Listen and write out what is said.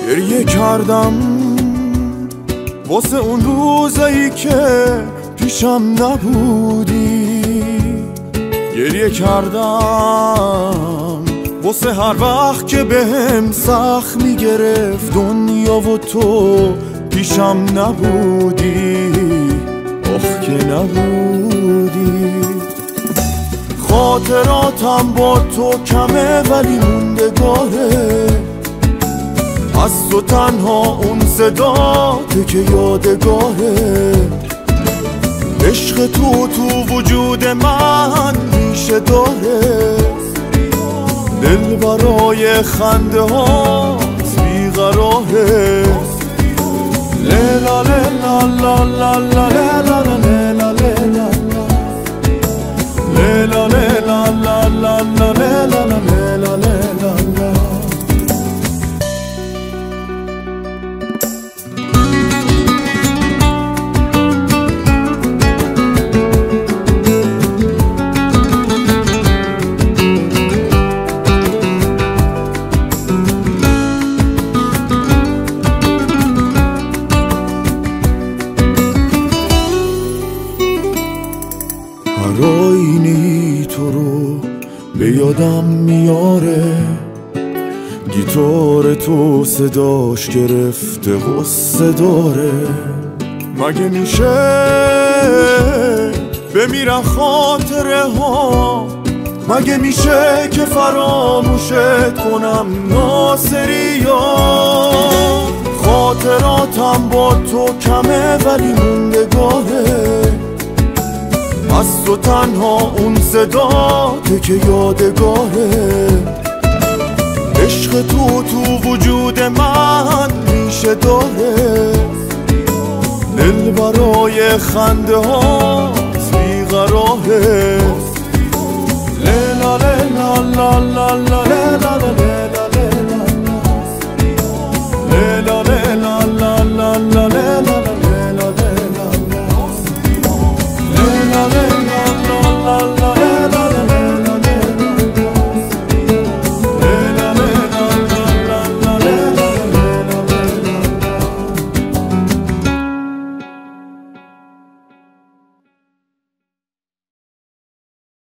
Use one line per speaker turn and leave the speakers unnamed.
گریه کردم واسه اون روزایی که پیشم نبودی، گریه کردم واسه هر وقت که بهم سخت میگرفت دنیا و تو پیشم نبودی، آخ که نبودی. خاطراتم با تو کمه ولی موندگاره، از تو تنها اون صداته که یادگاره. عشق تو وجود من ریشه داره، دل برای خنده هات بیقراره. لیلا لیلا لا لا لا لیلا لیلا لیلا لیلا لیلا لا لا لا لیلا لیلا لیلا. هر آینی تو رو به یادم میاره، گیتار تو صداش گرفته غصه داره. مگه میشه بمیرن خاطره ها، مگه میشه که فراموشت کنم ناصریا. خاطراتم با تو کمه ولی موندگاره، از تو تنها اون صداته که یادگاره. عشق تو وجود من ریشه داره، دل برای خنده هات بیقراره. لیلا لیلا لا لا لا لیلا